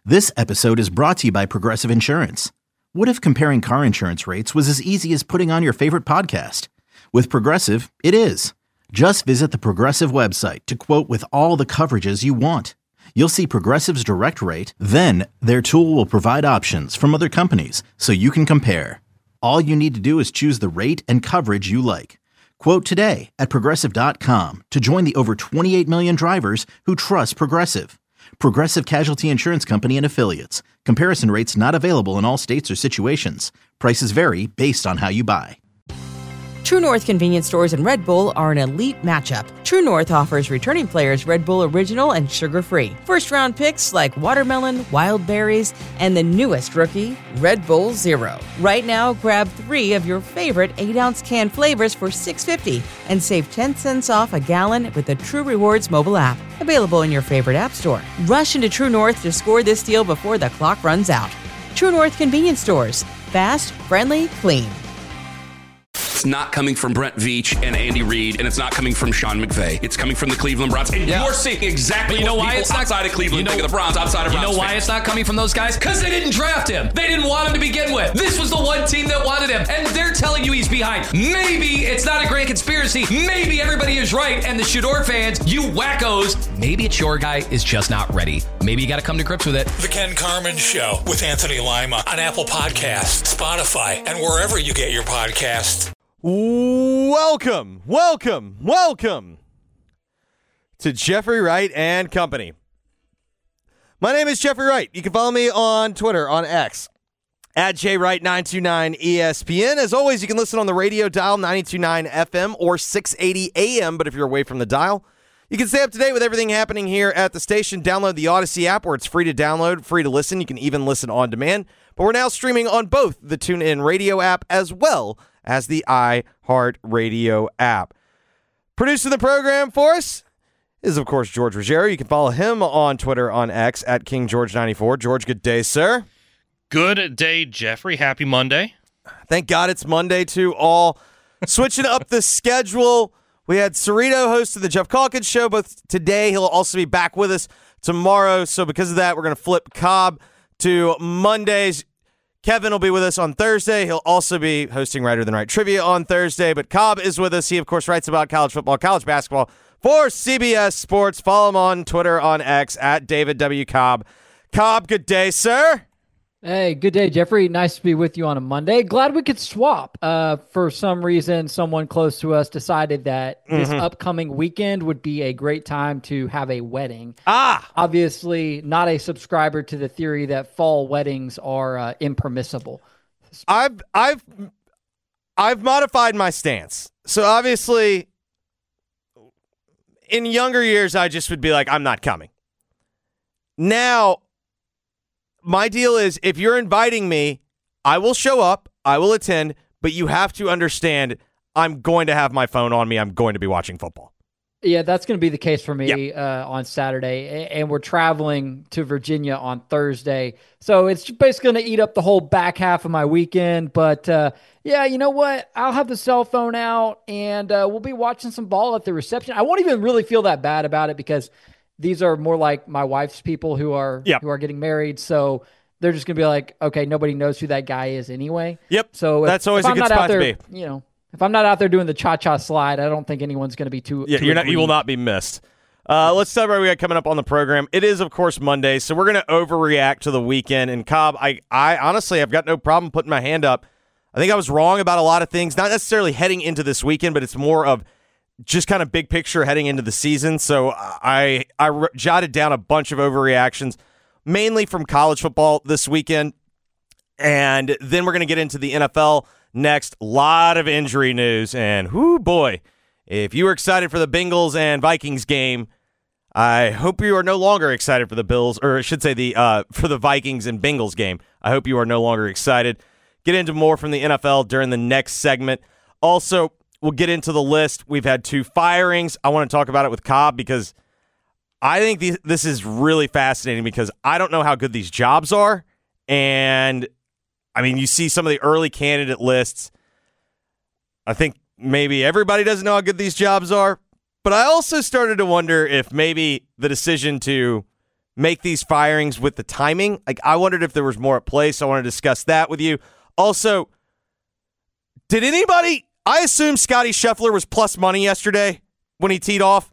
This episode is brought to you by Progressive Insurance. What if comparing car insurance rates was as easy as putting on your favorite podcast? With Progressive, it is. Just visit the Progressive website to quote with all the coverages you want. You'll see Progressive's direct rate, then their tool will provide options from other companies so you can compare. All you need to do is choose the rate and coverage you like. Quote today at Progressive.com to join the over 28 million drivers who trust Progressive. Progressive Casualty Insurance Company and Affiliates. Comparison rates not available in all states or situations. Prices vary based on how you buy. True North convenience stores and Red Bull are an elite matchup. True North offers returning players Red Bull Original and sugar-free. First-round picks like watermelon, wild berries, and the newest rookie, Red Bull Zero. Right now, grab 3 of your favorite 8-ounce can flavors for $6.50 and save 10 cents off a gallon with the True Rewards mobile app. Available in your favorite app store. Rush into True North to score this deal before the clock runs out. True North convenience stores. Fast, friendly, clean. It's not coming from Brent Veach and Andy Reid, and it's not coming from Sean McVay. It's coming from the Cleveland Browns. And you're seeing exactly what people outside of Cleveland think of the Browns, outside of Browns You know why fans. it's not coming from those guys? Because they didn't draft him. They didn't want him to begin with. This was the one team that wanted him, and they're telling you he's behind. Maybe it's not a grand conspiracy. Maybe everybody is right, and the Shador fans, you wackos, maybe it's your guy is just not ready. Maybe you got to come to grips with it. The Ken Carman Show with Anthony Lima on Apple Podcasts, Spotify, and wherever you get your podcasts. Welcome to Jeffrey Wright and Company. My name is Jeffrey Wright. You can follow me on Twitter, on X, at JWright929ESPN. As always, you can listen on the radio dial, 92.9 FM or 680 AM, but if you're away from the dial, you can stay up to date with everything happening here at the station. Download the Odyssey app where it's free to download, free to listen. You can even listen on demand. But we're now streaming on both the TuneIn Radio app as well as the iHeartRadio app. Producing the program for us is, of course, George Ruggiero. You can follow him on Twitter, on X, at KingGeorge94. George, good day, sir. Good day, Jeffrey. Happy Monday. Thank God it's Monday to all. Switching up the schedule, we had Cerrito host of the Jeff Calkins Show both today. He'll also be back with us tomorrow. So because of that, we're going to flip Cobb to Mondays. Kevin will be with us on Thursday. He'll also be hosting Writer Than Right Trivia on Thursday. But Cobb is with us. He, of course, writes about college football, college basketball for CBS Sports. Follow him on Twitter, on X, at David W. Cobb. Cobb, good day, sir. Hey, good day, Jeffrey. Nice to be with you on a Monday. Glad we could swap. For some reason, someone close to us decided that this upcoming weekend would be a great time to have a wedding. Obviously, not a subscriber to the theory that fall weddings are impermissible. I've modified my stance. So obviously, in younger years, I just would be like, I'm not coming. Now, my deal is, if you're inviting me, I will show up, I will attend, but you have to understand I'm going to have my phone on me. I'm going to be watching football. Yeah, that's going to be the case for me on Saturday, and we're traveling to Virginia on Thursday. So it's basically going to eat up the whole back half of my weekend. But, yeah, you know what? I'll have the cell phone out, and we'll be watching some ball at the reception. I won't even really feel that bad about it because these are more like my wife's people who are getting married. So they're just going to be like, okay, nobody knows who that guy is anyway. Yep. So that's always a good spot to be. You know, if I'm not out there doing the cha-cha slide, I don't think anyone's going to be too. Yeah, you will not be missed. Let's tell everybody we got coming up on the program. It is, of course, Monday, so we're going to overreact to the weekend. And Cobb, I honestly, I've got no problem putting my hand up. I think I was wrong about a lot of things, not necessarily heading into this weekend, but it's more of just kind of big picture heading into the season. So I jotted down a bunch of overreactions, mainly from college football this weekend. And then we're going to get into the NFL next. A lot of injury news. And whoo boy, if you were excited for the Bengals and Vikings game, I hope you are no longer excited for the Bills, or I should say for the Vikings and Bengals game. I hope you are no longer excited. Get into more from the NFL during the next segment. Also, we'll get into the list. We've had 2 firings. I want to talk about it with Cobb because I think this is really fascinating because I don't know how good these jobs are. And, I mean, you see some of the early candidate lists. I think maybe everybody doesn't know how good these jobs are. But I also started to wonder if maybe the decision to make these firings with the timing. Like, I wondered if there was more at play, so I want to discuss that with you. Also, did anybody, I assume Scotty Scheffler was plus money yesterday when he teed off?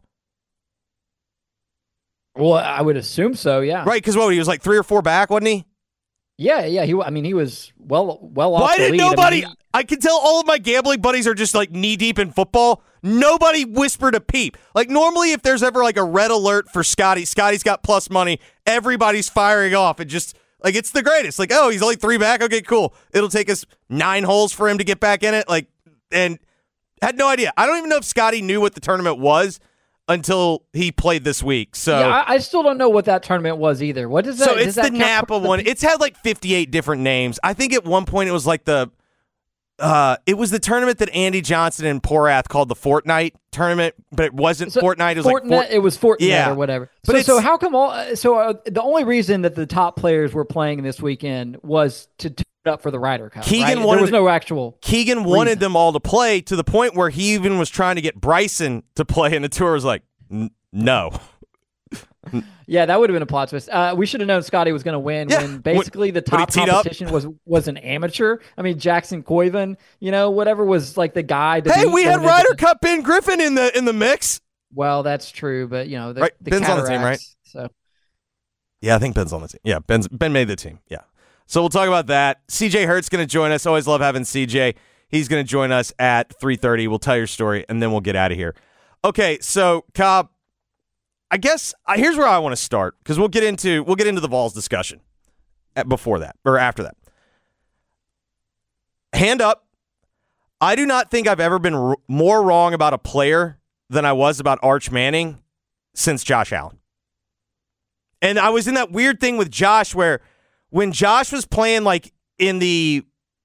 Well, I would assume so, yeah. Right, because he was like 3 or 4 back, wasn't he? Yeah. He was well off Why the did lead. nobody, I can tell all of my gambling buddies are just like knee deep in football. Nobody whispered a peep. Like, normally if there's ever like a red alert for Scotty's got plus money, everybody's firing off and just like, it's the greatest. Like, oh, he's only 3 back. Okay, cool. It'll take us 9 holes for him to get back in it. Like, and had no idea. I don't even know if Scotty knew what the tournament was until he played this week. So yeah, I still don't know what that tournament was either. What is that? So it's the Napa one. It's had like 58 different names. I think at one point it was like the tournament that Andy Johnson and Porath called the Fortnite tournament, but it wasn't Fortnite. It was Fortnite. It was Fortnite or whatever. But so how come the only reason that the top players were playing this weekend was to tune it up for the Ryder Cup. There was no actual. Keegan wanted them all to play to the point where he even was trying to get Bryson to play, and the tour was like, no. Yeah, that would have been a plot twist. We should have known Scotty was going to win when basically the top competition was an amateur. I mean, Jackson Koiven, whatever was like the guy. Hey, we had Ryder Cup Ben Griffin in the mix. Well, that's true, but the Ben's on the team, right? So, yeah, I think Ben's on the team. Yeah, Ben made the team. Yeah, so we'll talk about that. CJ Hurt's going to join us. Always love having CJ. He's going to join us at 3:30. We'll tell your story and then we'll get out of here. Okay, so Cobb, I guess here's where I want to start because we'll get into the Vols discussion before that or after that. Hand up. I do not think I've ever been more wrong about a player than I was about Arch Manning since Josh Allen. And I was in that weird thing with Josh where when Josh was playing like in the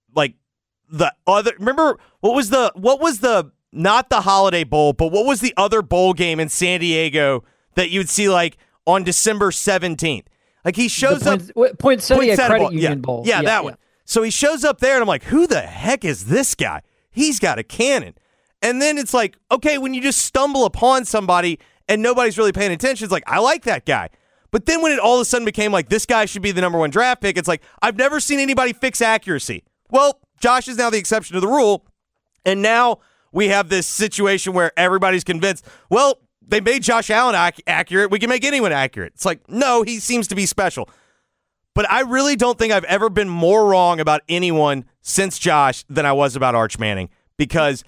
other, remember what was the not the Holiday Bowl, but what was the other bowl game in San Diego that you'd see like on December 17th? Like he shows up Poinsettia Credit Union Bowl. Yeah, that one. So he shows up there and I'm like, who the heck is this guy? He's got a cannon. And then it's like, okay, when you just stumble upon somebody and nobody's really paying attention, it's like, I like that guy. But then when it all of a sudden became like, this guy should be the number 1 draft pick, it's like, I've never seen anybody fix accuracy. Well, Josh is now the exception to the rule. And now we have this situation where everybody's convinced, well, they made Josh Allen accurate. We can make anyone accurate. It's like, no, he seems to be special. But I really don't think I've ever been more wrong about anyone since Josh than I was about Arch Manning because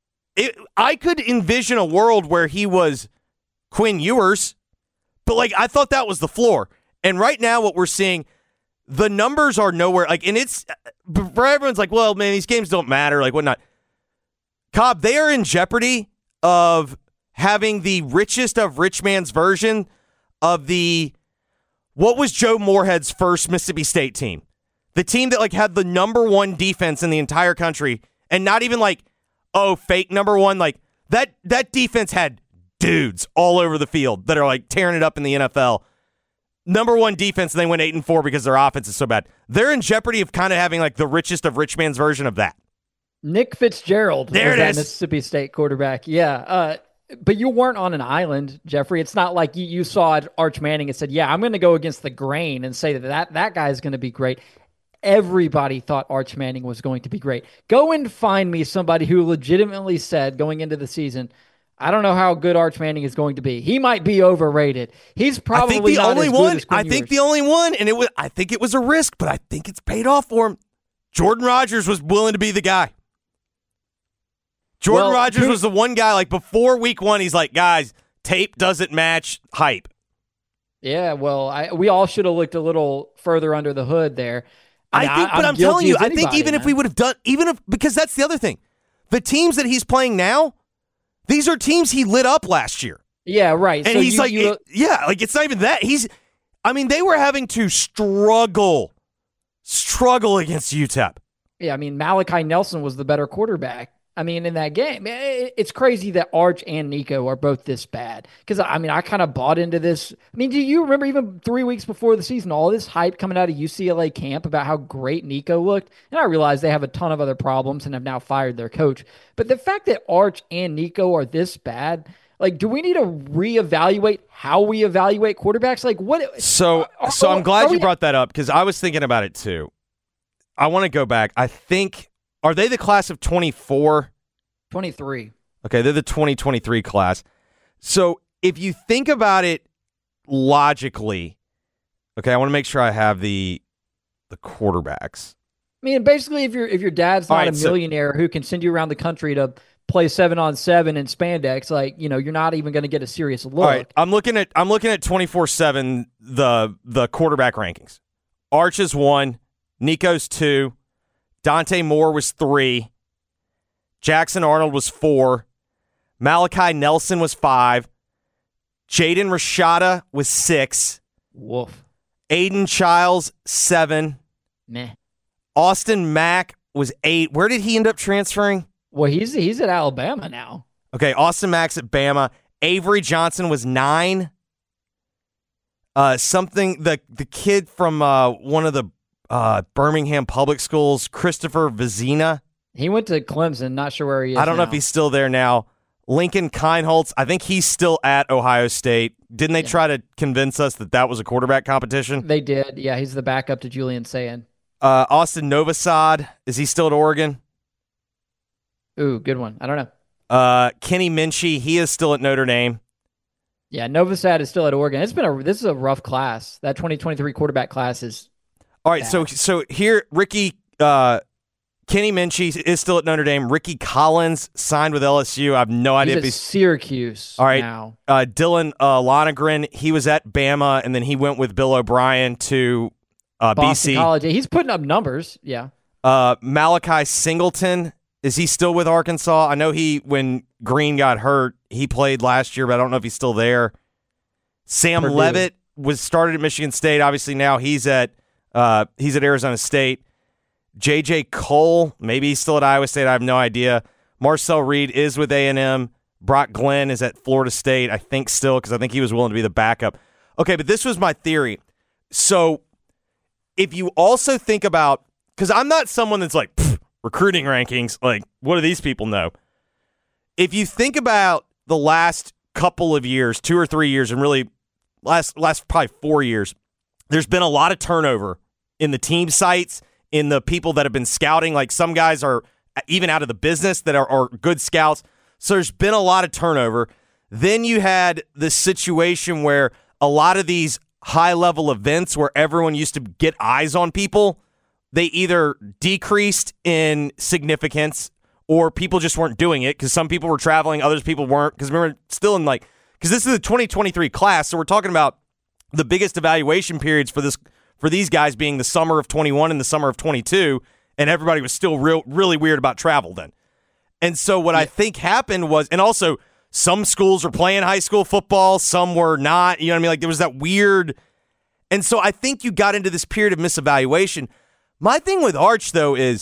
I could envision a world where he was Quinn Ewers, but like I thought that was the floor. And right now what we're seeing, the numbers are nowhere. Like, and it's for everyone's like, well, man, these games don't matter, like whatnot. Cobb, they are in jeopardy of having the richest of rich man's version of what was Joe Moorhead's first Mississippi State team? The team that like had the number 1 defense in the entire country and not even like, oh, fake number 1. Like that defense had dudes all over the field that are like tearing it up in the NFL. Number 1 defense, and they went 8-4 because their offense is so bad. They're in jeopardy of kind of having like the richest of rich man's version of that. Nick Fitzgerald there was it that is. Mississippi State quarterback. Yeah. But you weren't on an island, Jeffrey. It's not like you saw Arch Manning and said, yeah, I'm going to go against the grain and say that guy is going to be great. Everybody thought Arch Manning was going to be great. Go and find me somebody who legitimately said going into the season, I don't know how good Arch Manning is going to be. He might be overrated. He's probably not as good as Quinn Ewers. I think the only one, and I think it was a risk, but I think it's paid off for him. Jordan Rodgers was willing to be the guy. Jordan Rodgers was the one guy, like before week 1, he's like, guys, tape doesn't match hype. Yeah, well, we all should have looked a little further under the hood there. I'm telling you, I think even if we would have done, because that's the other thing. The teams that he's playing now, these are teams he lit up last year. Yeah, right. And so he's it's not even that. They were having to struggle against UTEP. Yeah, Malachi Nelson was the better quarterback. In that game, it's crazy that Arch and Nico are both this bad. Because, I kind of bought into this. Do you remember even 3 weeks before the season, all this hype coming out of UCLA camp about how great Nico looked? And I realize they have a ton of other problems and have now fired their coach. But the fact that Arch and Nico are this bad, Like, do we need to reevaluate how we evaluate quarterbacks? Like, what? So I'm glad you brought that up because I was thinking about it too. I want to go back. I think, are they the class of 24? 23. Okay, they're the 2023 class. So if you think about it logically, okay, I want to make sure I have the quarterbacks. I mean, basically, if your dad's not a millionaire who can send you around the country to play 7-on-7 in spandex, like, you're not even going to get a serious look. All right, I'm looking at 24/7 the quarterback rankings. Arch is 1, Nico's 2, Dante Moore was 3, Jackson Arnold was 4, Malachi Nelson was 5, Jaden Rashada was 6, woof, Aiden Childs 7, meh. Austin Mack was 8. Where did he end up transferring? Well, he's at Alabama now. Okay, Austin Mack's at Bama. Avery Johnson was 9. The kid from one of the Birmingham public schools, Christopher Vizina. He went to Clemson. Not sure where he is. I don't know if he's still there now. Lincoln Kienholz, I think he's still at Ohio State. Didn't they try to convince us that was a quarterback competition? They did. Yeah, he's the backup to Julian Sayin. Austin Novosad, is he still at Oregon? Ooh, good one. I don't know. Kenny Minchie, he is still at Notre Dame. Yeah, Novosad is still at Oregon. This is a rough class. That 2023 quarterback class is all right. bad. So here, Kenny Minchie is still at Notre Dame. Ricky Collins signed with LSU. I have no idea if he's Syracuse. All right. Now. Dylan Lonergan, he was at Bama, and then he went with Bill O'Brien to Boston BC College. He's putting up numbers. Yeah. Malachi Singleton, is he still with Arkansas? I know when Green got hurt, he played last year, but I don't know if he's still there. Sam Purdue. Levitt was started at Michigan State. Obviously now he's at Arizona State. J.J. Cole, maybe he's still at Iowa State. I have no idea. Marcel Reed is with A&M. Brock Glenn is at Florida State, I think still, because I think he was willing to be the backup. Okay, but this was my theory. So if you also think about, because I'm not someone that's like, recruiting rankings, like, what do these people know? If you think about the last couple of years, 2 or 3 years, and really last probably 4 years, there's been a lot of turnover in the team sites, in the people that have been scouting. Like, some guys are even out of the business that are good scouts. So there's been a lot of turnover. Then you had this situation where a lot of these high-level events where everyone used to get eyes on people, they either decreased in significance or people just weren't doing it because some people were traveling, others people weren't. Because remember, still in because this is the 2023 class, so we're talking about the biggest evaluation periods for these guys being the summer of 21 and the summer of 22, and everybody was still really weird about travel then. And so what I think happened was, and also some schools were playing high school football, some were not, you know what I mean? Like, there was that weird, and so I think you got into this period of misevaluation. My thing with Arch, though, is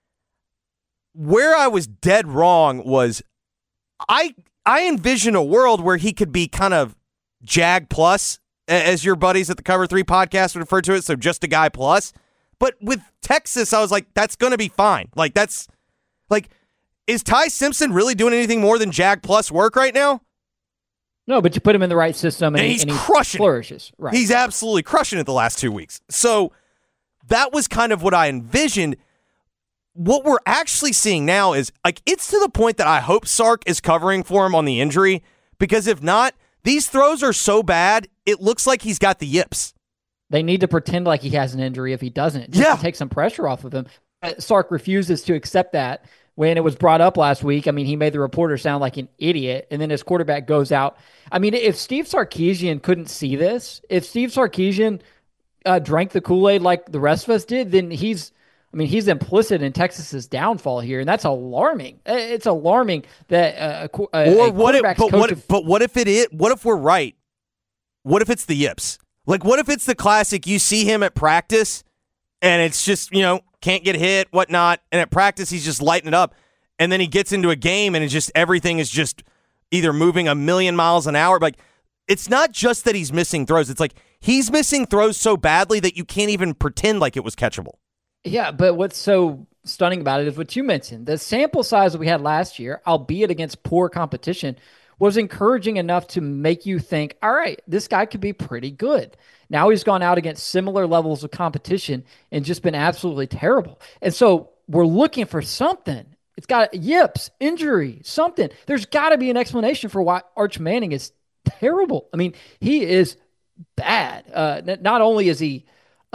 where I was dead wrong was I envision a world where he could be kind of Jag plus, as your buddies at the Cover 3 podcast would refer to it, so just a guy plus. But with Texas, I was like, that's going to be fine. Like, is Ty Simpson really doing anything more than Jag plus work right now? No, but you put him in the right system and he's crushing flourishes. Right. He's absolutely crushing it the last 2 weeks. So that was kind of what I envisioned. What we're actually seeing now is, like, it's to the point that I hope Sark is covering for him on the injury, because if not, these throws are so bad, it looks like he's got the yips. They need to pretend like he has an injury if he doesn't, just to take some pressure off of him. Sark refuses to accept that. When it was brought up last week, I mean, he made the reporter sound like an idiot, and then his quarterback goes out. I mean, if Steve Sarkisian couldn't see this, if Steve Sarkisian drank the Kool-Aid like the rest of us did, then he's implicit in Texas's downfall here, and that's alarming. It's alarming that what if we're right? What if it's the yips? Like, what if it's the classic? You see him at practice, and it's just, can't get hit, whatnot, and at practice he's just lighting it up, and then he gets into a game, and it's just everything is just either moving a million miles an hour. Like, it's not just that he's missing throws; it's like he's missing throws so badly that you can't even pretend like it was catchable. Yeah, but what's so stunning about it is what you mentioned. The sample size that we had last year, albeit against poor competition, was encouraging enough to make you think, all right, this guy could be pretty good. Now he's gone out against similar levels of competition and just been absolutely terrible. And so we're looking for something. It's got yips, injury, something. There's got to be an explanation for why Arch Manning is terrible. I mean, he is bad. Not only is he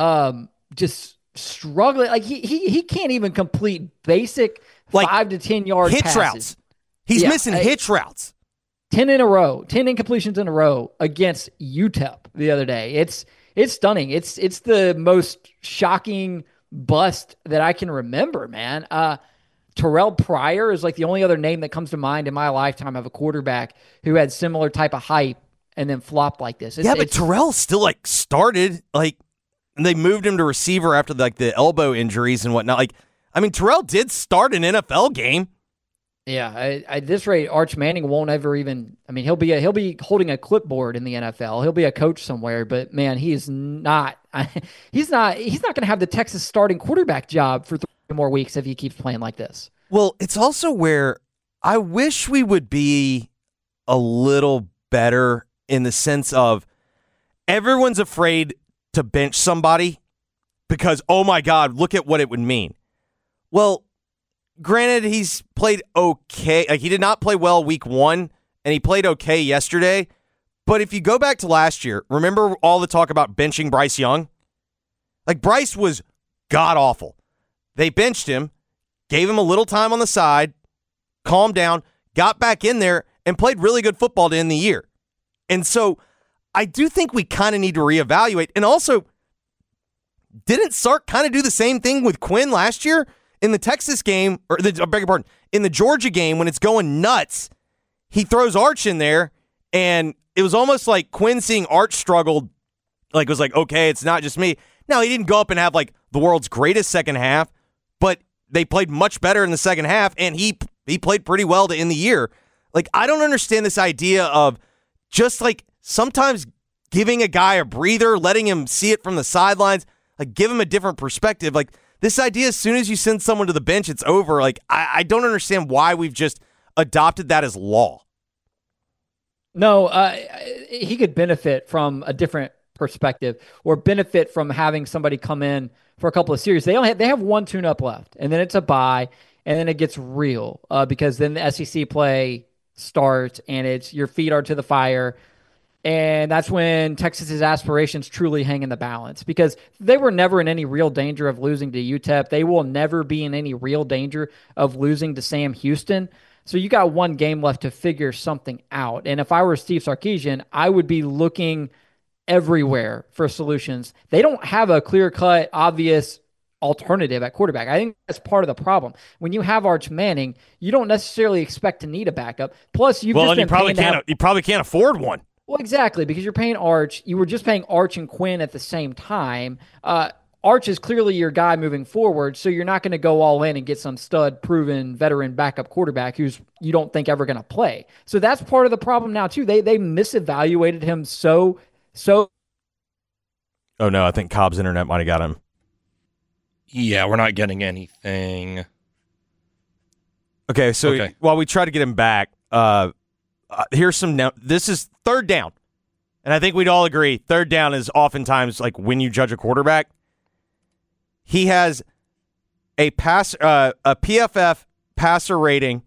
just struggling, like he can't even complete basic 5 to 10 yard hitch passes. Routes. He's missing hitch routes. 10 in a row, 10 incompletions in a row against UTEP the other day. It's stunning. It's the most shocking bust that I can remember, man. Terrell Pryor is like the only other name that comes to mind in my lifetime of a quarterback who had similar type of hype and then flopped like this. But Terrell still started and they moved him to receiver after the elbow injuries and whatnot. Terrell did start an NFL game. Yeah, at this rate, Arch Manning won't ever even. I mean, he'll be holding a clipboard in the NFL. He'll be a coach somewhere, but man, he's not. He's not going to have the Texas starting quarterback job for 3 more weeks if he keeps playing like this. Well, it's also where I wish we would be a little better in the sense of everyone's afraid to bench somebody because, oh my God, look at what it would mean. Well, granted, he's played okay. He did not play well week 1, and he played okay yesterday. But if you go back to last year, remember all the talk about benching Bryce Young? Bryce was god-awful. They benched him, gave him a little time on the side, calmed down, got back in there, and played really good football to end the year. And so I do think we kind of need to reevaluate. And also, didn't Sark kind of do the same thing with Quinn last year? In the Texas game, I beg your pardon, in the Georgia game, when it's going nuts, he throws Arch in there, and it was almost like Quinn seeing Arch struggled, was okay, it's not just me. Now, he didn't go up and have, the world's greatest second half, but they played much better in the second half, and he played pretty well to end the year. I don't understand this idea of just, sometimes giving a guy a breather, letting him see it from the sidelines, give him a different perspective, this idea, as soon as you send someone to the bench, it's over. I don't understand why we've just adopted that as law. No, he could benefit from a different perspective or benefit from having somebody come in for a couple of series. They have one tune-up left, and then it's a bye, and then it gets real because then the SEC play starts, and it's your feet are to the fire. And that's when Texas's aspirations truly hang in the balance because they were never in any real danger of losing to UTEP. They will never be in any real danger of losing to Sam Houston. So you got one game left to figure something out. And if I were Steve Sarkisian, I would be looking everywhere for solutions. They don't have a clear-cut, obvious alternative at quarterback. I think that's part of the problem. When you have Arch Manning, you don't necessarily expect to need a backup. Plus, you probably can't afford one. Well, exactly, because you're paying Arch. You were just paying Arch and Quinn at the same time. Arch is clearly your guy moving forward, so you're not going to go all in and get some stud, proven, veteran backup quarterback who's you don't think ever going to play. So that's part of the problem now, too. They misevaluated him so. Oh, no, I think Cobb's internet might have got him. Yeah, we're not getting anything. Okay, so while we try to get him back, here's some. This is third down, and I think we'd all agree third down is oftentimes when you judge a quarterback. He has a PFF passer rating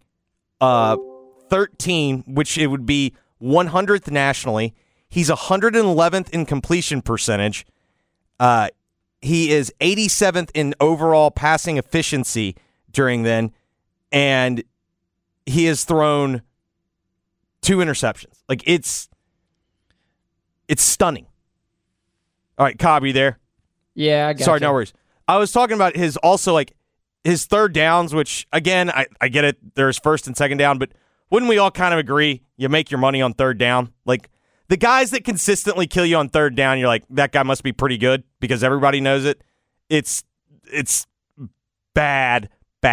13, which it would be 100th nationally. He's 111th in completion percentage. He is 87th in overall passing efficiency during then, and he has thrown 2 interceptions. It's stunning. All right, Cobb, you there? Yeah, I got Sorry, no worries. I was talking about his third downs, which, again, I get it. There's first and second down, but wouldn't we all kind of agree you make your money on third down? The guys that consistently kill you on third down, you're like, that guy must be pretty good because everybody knows it. It's bad.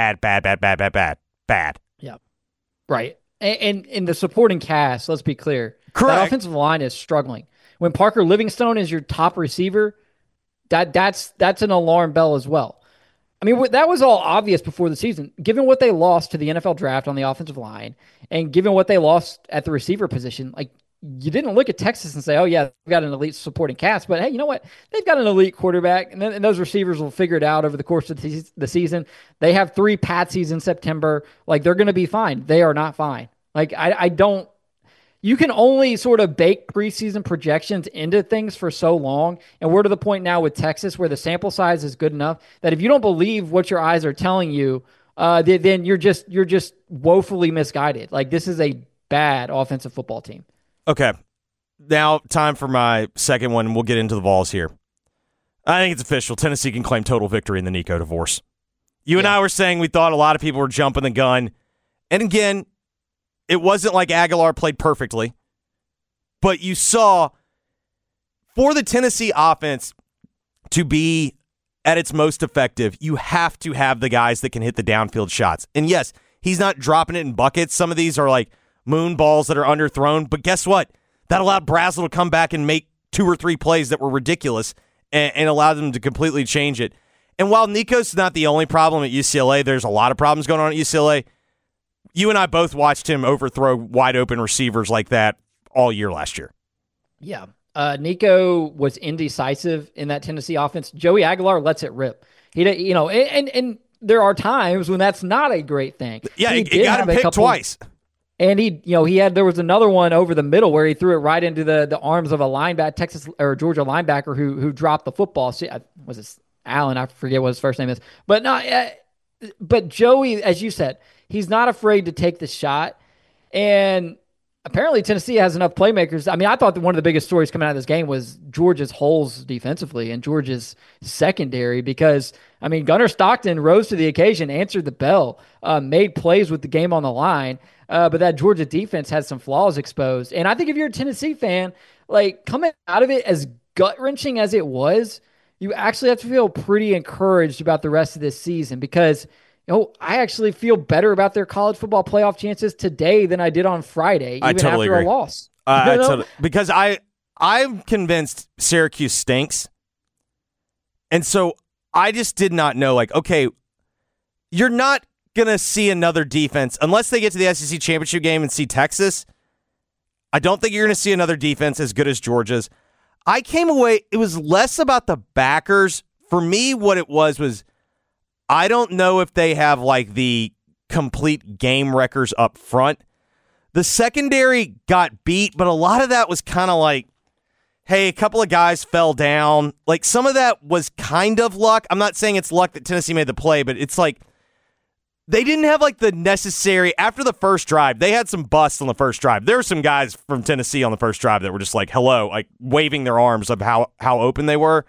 Yeah, right. And in the supporting cast, let's be clear. Correct. That offensive line is struggling. When Parker Livingstone is your top receiver, that's an alarm bell as well. I mean, that was all obvious before the season. Given what they lost to the NFL draft on the offensive line, and given what they lost at the receiver position, like, you didn't look at Texas and say, oh, yeah, they've got an elite supporting cast. But, hey, you know what? They've got an elite quarterback, and those receivers will figure it out over the course of the season. They have 3 patsies in September. Like, they're going to be fine. They are not fine. Like, I don't – you can only sort of bake preseason projections into things for so long. And we're to the point now with Texas where the sample size is good enough that if you don't believe what your eyes are telling you, then you're just woefully misguided. Like, this is a bad offensive football team. Okay, now time for my second one. We'll get into the Vols here. I think it's official. Tennessee can claim total victory in the Nico divorce. You and I were saying we thought a lot of people were jumping the gun. And again, it wasn't like Aguilar played perfectly. But you saw, for the Tennessee offense to be at its most effective, you have to have the guys that can hit the downfield shots. And yes, he's not dropping it in buckets. Some of these are like moon balls that are underthrown. But guess what? That allowed Brazel to come back and make 2 or 3 plays that were ridiculous and allowed them to completely change it. And while Nico's not the only problem at UCLA, there's a lot of problems going on at UCLA. You and I both watched him overthrow wide open receivers like that all year last year. Yeah. Nico was indecisive in that Tennessee offense. Joey Aguilar lets it rip. And there are times when that's not a great thing. Yeah, he got him picked twice. And there was another one over the middle where he threw it right into the arms of a linebacker, Texas or Georgia linebacker who dropped the football. Was it Allen? I forget what his first name is. But Joey, as you said, he's not afraid to take the shot. And apparently Tennessee has enough playmakers. I mean, I thought that one of the biggest stories coming out of this game was Georgia's holes defensively and Georgia's secondary because, I mean, Gunnar Stockton rose to the occasion, answered the bell, made plays with the game on the line. But that Georgia defense had some flaws exposed. And I think if you're a Tennessee fan, like, coming out of it as gut-wrenching as it was, you actually have to feel pretty encouraged about the rest of this season because, I actually feel better about their college football playoff chances today than I did on Friday, even after a loss. Because I'm convinced Syracuse stinks. And so I just did not know, like, okay, you're not going to see another defense unless they get to the SEC championship game and see Texas. I don't think you're going to see another defense as good as Georgia's. I came away, it was less about the backers. For me, what it was I don't know if they have like the complete game wreckers up front. The secondary got beat, but a lot of that was kind of like, hey, a couple of guys fell down. Like, some of that was kind of luck. I'm not saying it's luck that Tennessee made the play, but it's like they didn't have like the necessary, after the first drive, they had some busts on the first drive. There were some guys from Tennessee on the first drive that were just like, hello, like waving their arms of how open they were.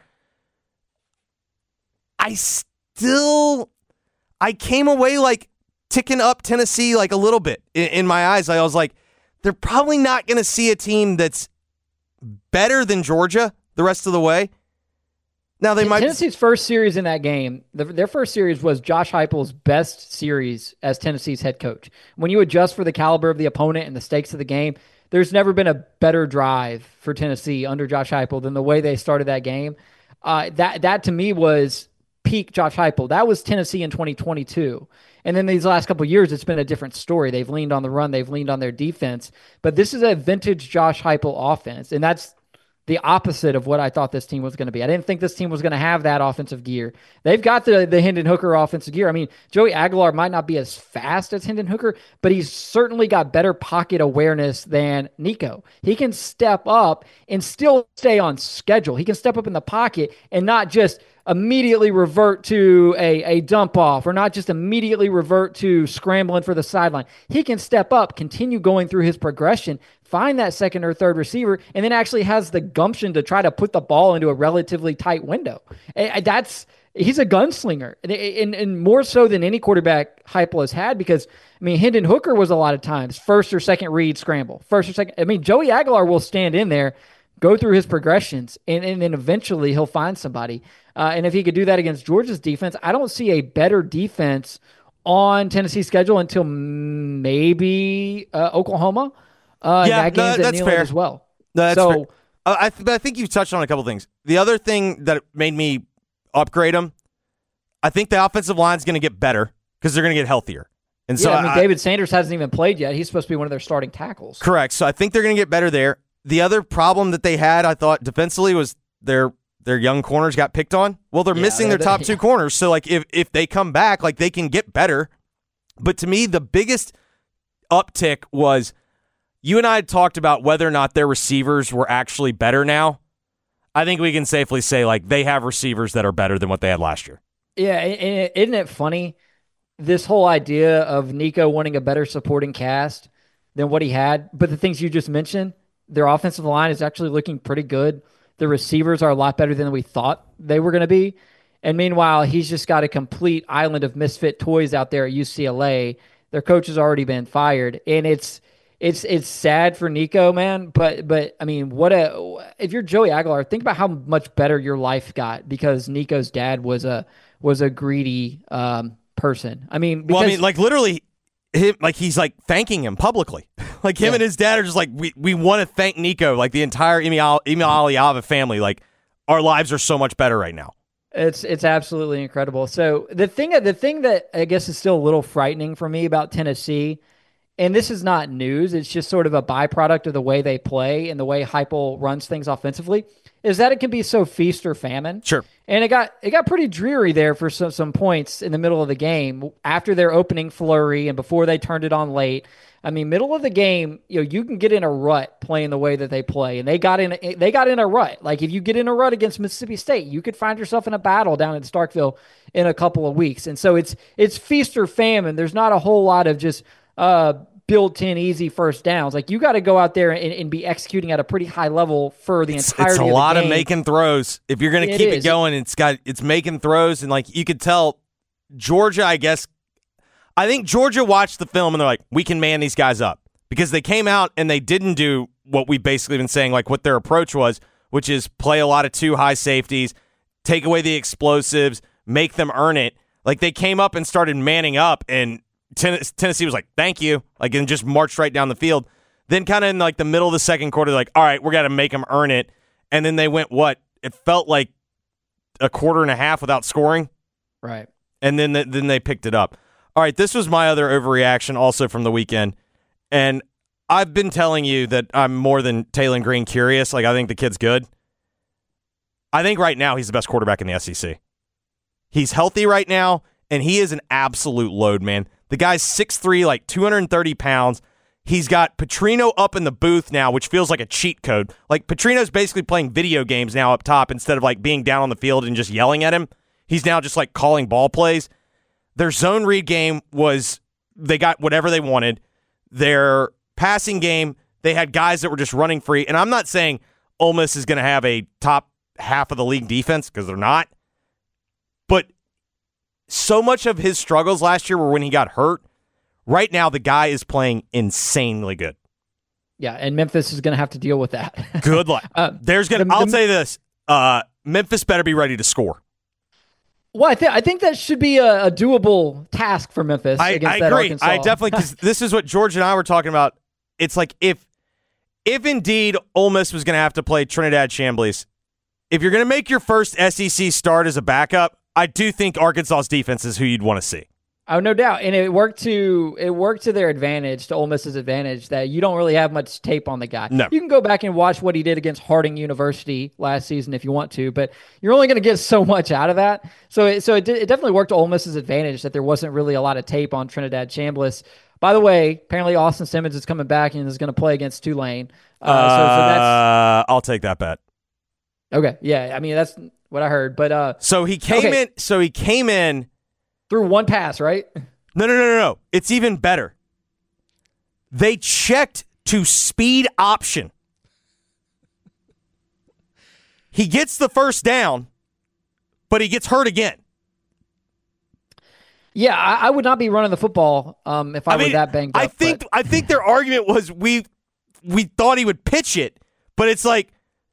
I came away like ticking up Tennessee like a little bit in my eyes. I was like, they're probably not going to see a team that's better than Georgia the rest of the way. Now they might. Tennessee's first series in that game, their first series was Josh Heupel's best series as Tennessee's head coach. When you adjust for the caliber of the opponent and the stakes of the game, there's never been a better drive for Tennessee under Josh Heupel than the way they started that game. That to me was peak Josh Heupel. That was Tennessee in 2022. And then these last couple of years, it's been a different story. They've leaned on the run. They've leaned on their defense. But this is a vintage Josh Heupel offense, and that's the opposite of what I thought this team was going to be. I didn't think this team was going to have that offensive gear. They've got the Hendon Hooker offensive gear. I mean, Joey Aguilar might not be as fast as Hendon Hooker, but he's certainly got better pocket awareness than Nico. He can step up and still stay on schedule. He can step up in the pocket and not just immediately revert to a dump off or not just immediately revert to scrambling for the sideline. He can step up, continue going through his progression, find that second or third receiver, and then actually has the gumption to try to put the ball into a relatively tight window. He's a gunslinger, and more so than any quarterback Heupel has had because, I mean, Hendon Hooker was a lot of times first or second read scramble. First or second. I mean, Joey Aguilar will stand in there, go through his progressions, and then eventually he'll find somebody. And if he could do that against Georgia's defense, I don't see a better defense on Tennessee's schedule until maybe Oklahoma. That game's at Neyland as well. No, that's fair. I think you've touched on a couple things. The other thing that made me upgrade him, I think the offensive line is going to get better because they're going to get healthier. And so David Sanders hasn't even played yet. He's supposed to be one of their starting tackles. Correct. So I think they're going to get better there. The other problem that they had, I thought, defensively was their young corners got picked on. Well, they're missing their top two corners. So, like, if they come back, like, they can get better. But to me, the biggest uptick was you and I had talked about whether or not their receivers were actually better now. I think we can safely say, like, they have receivers that are better than what they had last year. Yeah, and isn't it funny? This whole idea of Nico wanting a better supporting cast than what he had, but the things you just mentioned, their offensive line is actually looking pretty good. The receivers are a lot better than we thought they were going to be. And meanwhile, he's just got a complete island of misfit toys out there at UCLA. Their coach has already been fired. And it's sad for Nico, man. But I mean, if you're Joey Aguilar, think about how much better your life got because Nico's dad was a greedy person. I mean, like literally, he's like thanking him publicly. Like him and his dad are just like, we want to thank Nico, like the entire Emil Aliava family. Like our lives are so much better right now. It's absolutely incredible. So the thing that I guess is still a little frightening for me about Tennessee, and this is not news, it's just sort of a byproduct of the way they play and the way Heupel runs things offensively, is that it can be so feast or famine. Sure. And it got pretty dreary there for some points in the middle of the game after their opening flurry and before they turned it on late. I mean, middle of the game, you can get in a rut playing the way that they play, and they got in a rut. Like if you get in a rut against Mississippi State, you could find yourself in a battle down in Starkville in a couple of weeks. And so it's feast or famine. There's not a whole lot of just built-in easy first downs. Like you got to go out there and be executing at a pretty high level for the entirety of the game. It's a lot of making throws. If you're going to keep it going, it's making throws, and like you could tell Georgia, I think Georgia watched the film and they're like, we can man these guys up because they came out and they didn't do what we've basically been saying, like what their approach was, which is play a lot of 2 high safeties, take away the explosives, make them earn it. Like they came up and started manning up and Tennessee was like, thank you, like, and just marched right down the field. Then kind of in like the middle of the second quarter, like, all right, we're going to make them earn it. And then they went, it felt like a quarter and a half without scoring. Right. And then they picked it up. All right, this was my other overreaction also from the weekend. And I've been telling you that I'm more than Taylen Green curious. Like, I think the kid's good. I think right now he's the best quarterback in the SEC. He's healthy right now, and he is an absolute load, man. The guy's 6'3", like 230 pounds. He's got Petrino up in the booth now, which feels like a cheat code. Like, Petrino's basically playing video games now up top instead of, like, being down on the field and just yelling at him. He's now just, like, calling ball plays. Their zone read game they got whatever they wanted. Their passing game, they had guys that were just running free. And I'm not saying Ole Miss is going to have a top half of the league defense because they're not. But so much of his struggles last year were when he got hurt. Right now, the guy is playing insanely good. Yeah, and Memphis is going to have to deal with that. Good luck. I'll say this. Memphis better be ready to score. Well, I think that should be a doable task for Memphis. I agree. Arkansas. I definitely, because this is what George and I were talking about. It's like if indeed Ole Miss was going to have to play Trinidad Chambleys, if you're going to make your first SEC start as a backup, I do think Arkansas's defense is who you'd want to see. Oh, no doubt. And it worked to their advantage, to Ole Miss's advantage, that you don't really have much tape on the guy. No. You can go back and watch what he did against Harding University last season if you want to, but you're only going to get so much out of that. So it definitely worked to Ole Miss's advantage that there wasn't really a lot of tape on Trinidad Chambliss. By the way, apparently Austin Simmons is coming back and is going to play against Tulane. So that's I'll take that bet. Okay. Yeah. I mean, that's what I heard. But so he came in. Through one pass, right? No. It's even better. They checked to speed option. He gets the first down, but he gets hurt again. Yeah, I would not be running the football if I were that banged up. I think their argument was we thought he would pitch it, but it's like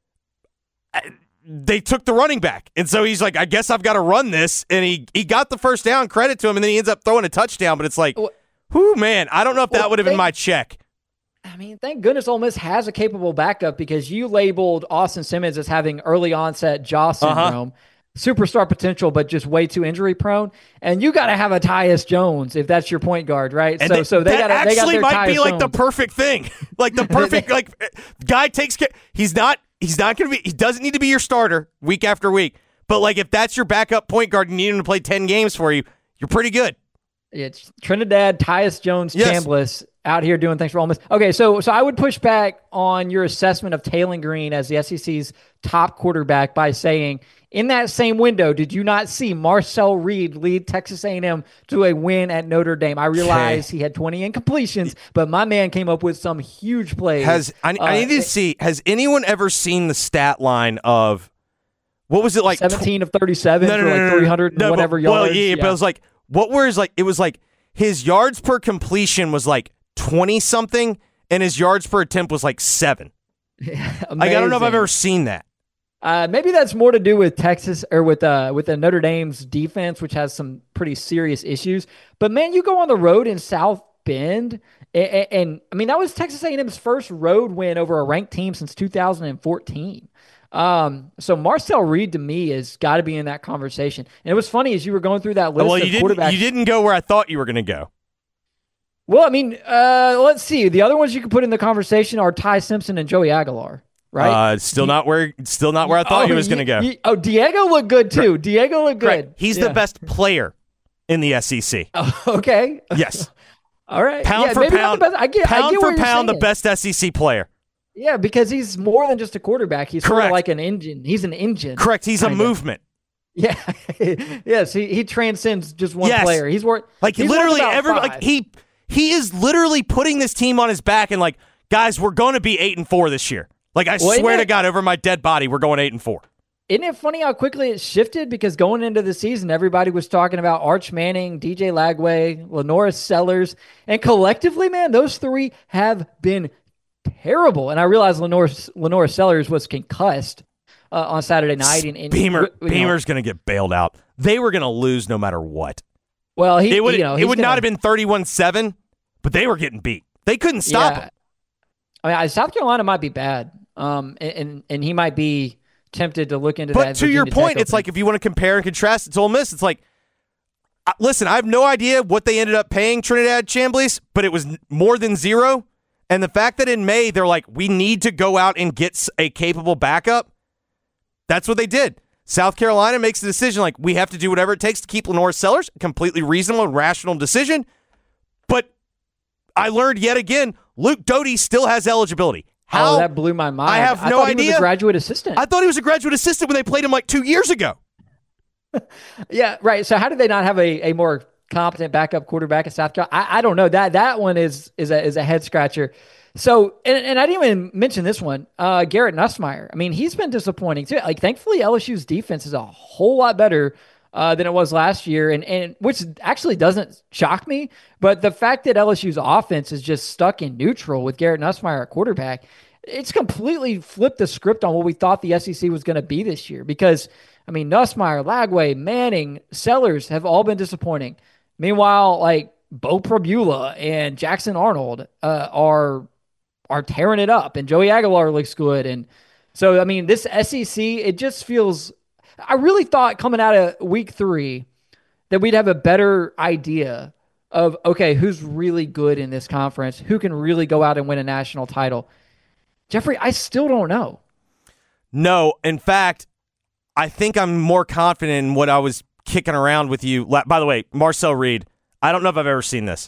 they took the running back. And so he's like, I guess I've got to run this. And he got the first down, credit to him, and then he ends up throwing a touchdown. But it's like, whoo, man, I don't know if that would have been my check. I mean, thank goodness Ole Miss has a capable backup because you labeled Austin Simmons as having early onset jaw syndrome. superstar potential, but just way too injury prone. And you got to have a Tyus Jones if that's your point guard, right? And so they got actually might Tyus be like Jones. the perfect thing, like the perfect guy takes care. He's not going to be. He doesn't need to be your starter week after week. But like if that's your backup point guard and you need him to play 10 games for you, you're pretty good. It's Trinidad, Tyus Jones, Yes. Chambliss out here doing things for Ole Miss. Okay, so I would push back on your assessment of Taylon Green as the SEC's top quarterback by saying, in that same window, did you not see Marcel Reed lead Texas A&M to a win at Notre Dame? I realize he had 20 incompletions, but my man came up with some huge plays. I need to see, has anyone ever seen the stat line of, what was it like? 17 of 37 for 300 and whatever yards. Well, yeah, but it was like, what was like, it was like his yards per completion was like 20 something and his yards per attempt was like 7. Like, I don't know if I've ever seen that. Maybe that's more to do with Texas or with the Notre Dame's defense, which has some pretty serious issues. But man, you go on the road in South Bend, and I mean that was Texas A&M's first road win over a ranked team since 2014. So Marcel Reed to me has got to be in that conversation. And it was funny as you were going through that list of quarterbacks. You didn't go where I thought you were going to go. Well, I mean, let's see. The other ones you could put in the conversation are Ty Simpson and Joey Aguilar. Right? Still not where I thought he was going to go. Diego looked good too. Right. Diego looked good. Right. He's the best player in the SEC. Oh, okay. Yes. All right. Pound for pound, the best SEC player. Yeah, because he's more than just a quarterback. He's sort of like an engine. He's an engine. Correct. He's a movement. Yeah. Yes. He transcends just one player. He's worth literally everybody. Like he is literally putting this team on his back and like, guys, we're going to be 8-4 this year. Like I swear to God, over my dead body, we're going 8-4. Isn't it funny how quickly it shifted? Because going into the season, everybody was talking about Arch Manning, DJ Lagway, Lenora Sellers, and collectively, man, those three have been terrible. And I realized Lenora Sellers was concussed on Saturday night. And Beamer's going to get bailed out. They were going to lose no matter what. Well, it would not have been 31-7, but they were getting beat. They couldn't stop him. I mean, South Carolina might be bad, and he might be tempted to look into that. But to your point, it's like if you want to compare and contrast, it's Ole Miss. It's like, listen, I have no idea what they ended up paying Trinidad Chambliss, but it was more than zero. And the fact that in May they're like, we need to go out and get a capable backup, that's what they did. South Carolina makes a decision like, we have to do whatever it takes to keep Lenora Sellers. Completely reasonable and rational decision. But I learned yet again, Luke Doty still has eligibility. How? Oh, that blew my mind. I have no idea. He was a graduate assistant. I thought he was a graduate assistant when they played him like 2 years ago. Yeah, right. So how did they not have a more competent backup quarterback at South Carolina? I don't know. That one is a head scratcher. So, and I didn't even mention this one, Garrett Nussmeier. I mean, he's been disappointing too. Like, thankfully, LSU's defense is a whole lot better than it was last year, and which actually doesn't shock me. But the fact that LSU's offense is just stuck in neutral with Garrett Nussmeier at quarterback, it's completely flipped the script on what we thought the SEC was going to be this year. Because, I mean, Nussmeier, Lagway, Manning, Sellers have all been disappointing. Meanwhile, like, Bo Prabula and Jackson Arnold are tearing it up, and Joey Aguilar looks good. And so, I mean, this SEC, it just feels... I really thought coming out of week 3 that we'd have a better idea of, okay, who's really good in this conference, who can really go out and win a national title. Jeffrey, I still don't know. No, in fact, I think I'm more confident in what I was kicking around with you. By the way, Marcel Reed, I don't know if I've ever seen this.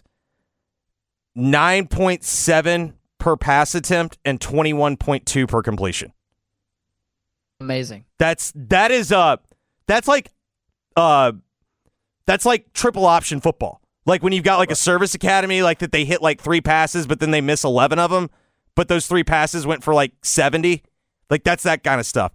9.7 per pass attempt and 21.2 per completion. Amazing. That's like triple option football. Like when you've got like a service academy, like that they hit like 3 passes, but then they miss 11 of them, but those 3 passes went for like 70. Like that's that kind of stuff.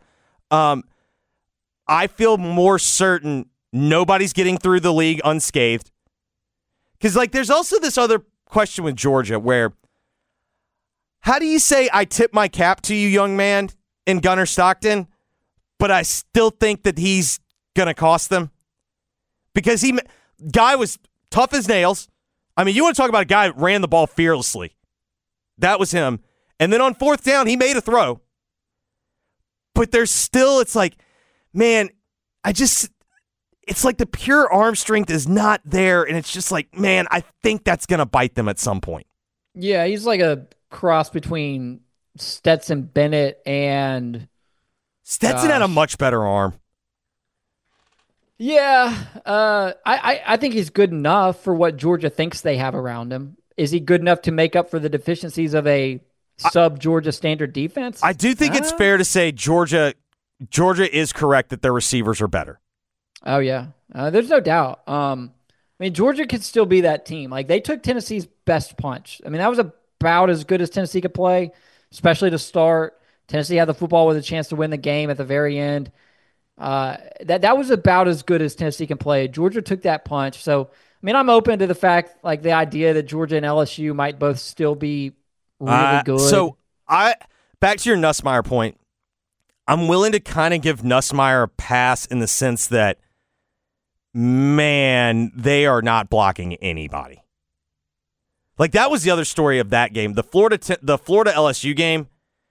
I feel more certain nobody's getting through the league unscathed. Because like there's also this other question with Georgia where how do you say I tip my cap to you, young man, in Gunnar Stockton, but I still think that he's going to cost them? Because guy was tough as nails. I mean, you want to talk about a guy that ran the ball fearlessly. That was him. And then on 4th down, he made a throw. But there's still, it's like, man, it's like the pure arm strength is not there, and it's just like, man, I think that's going to bite them at some point. Yeah, he's like a cross between Stetson Bennett and... Stetson had a much better arm. Yeah, I think he's good enough for what Georgia thinks they have around him. Is he good enough to make up for the deficiencies of a sub-Georgia standard defense? I do think it's fair to say Georgia is correct that their receivers are better. Oh, yeah. There's no doubt. I mean, Georgia could still be that team. Like, they took Tennessee's best punch. I mean, that was about as good as Tennessee could play, especially to start. Tennessee had the football with a chance to win the game at the very end. That was about as good as Tennessee can play. Georgia took that punch. So, I mean, I'm open to the fact, like, the idea that Georgia and LSU might both still be really good. So, back to your Nussmeier point, I'm willing to kind of give Nussmeier a pass in the sense that, man, they are not blocking anybody. Like, that was the other story of that game. The Florida LSU game,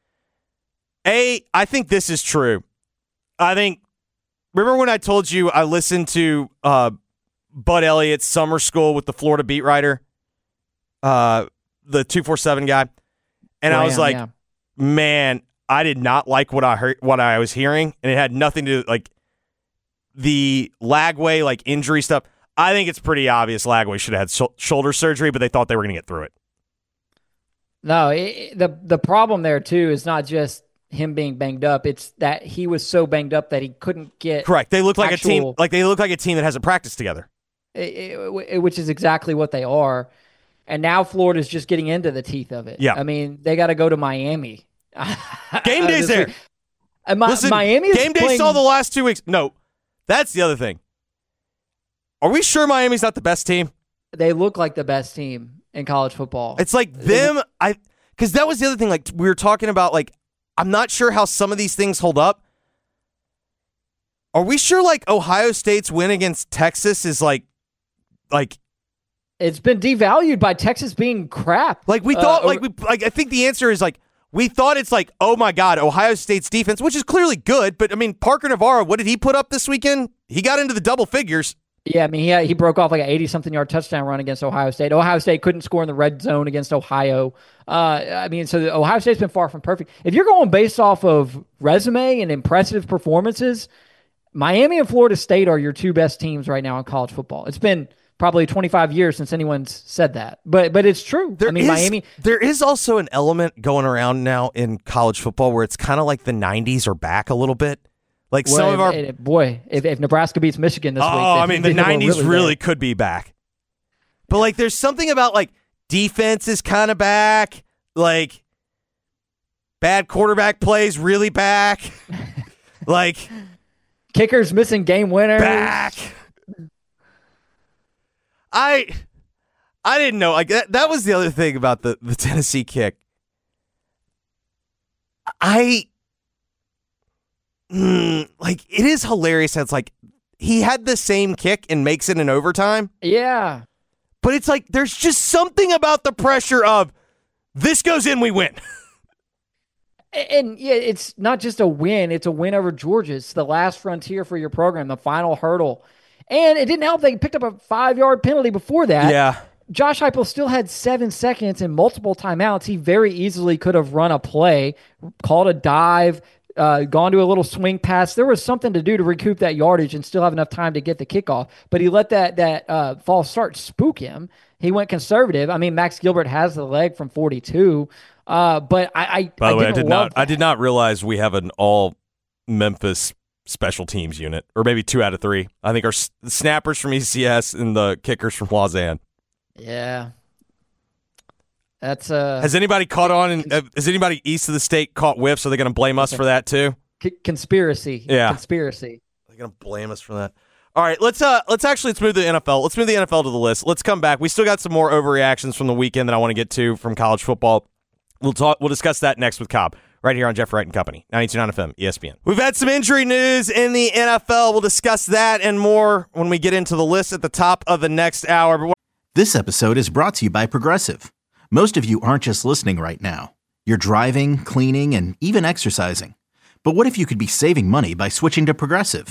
I think this is true. Remember when I told you I listened to Bud Elliott's Summer School with the Florida beat writer, the 247 guy? And I was like, man, I did not like what I was hearing, and it had nothing to do like the Lagway like injury stuff. I think it's pretty obvious Lagway should have had shoulder surgery, but they thought they were going to get through it. No, the problem there too is not just him being banged up; it's that he was so banged up that he couldn't get correct. They look like a team, that hasn't practiced together, which is exactly what they are. And now Florida's just getting into the teeth of it. Yeah, I mean, they got to go to Miami. Game day's there. Listen, Miami game day saw the last 2 weeks. No, that's the other thing. Are we sure Miami's not the best team? They look like the best team in college football. It's like them. Because that was the other thing. Like we were talking about. Like I'm not sure how some of these things hold up. Are we sure like Ohio State's win against Texas is like? It's been devalued by Texas being crap. Like we thought. I think the answer is like. We thought it's like, oh my God, Ohio State's defense, which is clearly good, but I mean, Parker Navarro, what did he put up this weekend? He got into the double figures. Yeah, I mean, he broke off like an 80-something yard touchdown run against Ohio State. Ohio State couldn't score in the red zone against Ohio. I mean, so Ohio State's been far from perfect. If you're going based off of resume and impressive performances, Miami and Florida State are your two best teams right now in college football. It's been probably 25 years since anyone's said that, but it's true. Miami. There is also an element going around now in college football where it's kind of like the 90s are back a little bit. Like some of our if Nebraska beats Michigan this week, I mean the 90s really could be back. But like, there's something about like defense is kind of back, like bad quarterback plays really back, like kickers missing game winners back. I didn't know. Like that was the other thing about the Tennessee kick. Like it is hilarious. It's like he had the same kick and makes it in overtime. Yeah. But it's like there's just something about the pressure of this goes in, we win. And yeah, it's not just a win, it's a win over Georgia. It's the last frontier for your program, the final hurdle. And it didn't help they picked up a 5-yard penalty before that. Yeah. Josh Heupel still had 7 seconds and multiple timeouts. He very easily could have run a play, called a dive, gone to a little swing pass. There was something to do to recoup that yardage and still have enough time to get the kickoff. But he let that false start spook him. He went conservative. I mean, Max Gilbert has the leg from 42. But by the way, I did not realize we have an all Memphis special teams unit, or maybe 2 out of 3. I think our snappers from ECS and the kickers from Lausanne. Yeah. That's Has anybody caught on? Has anybody east of the state caught whiffs? Are they going to blame us for that too? Conspiracy. Yeah. Conspiracy. They're going to blame us for that. All right, let's move the NFL. Let's move the NFL to the list. Let's come back. We still got some more overreactions from the weekend that I want to get to from college football. We'll discuss that next with Cobb, right here on Jeff Wright and Company, 92.9 FM, ESPN. We've had some injury news in the NFL. We'll discuss that and more when we get into the list at the top of the next hour. This episode is brought to you by Progressive. Most of you aren't just listening right now. You're driving, cleaning, and even exercising. But what if you could be saving money by switching to Progressive?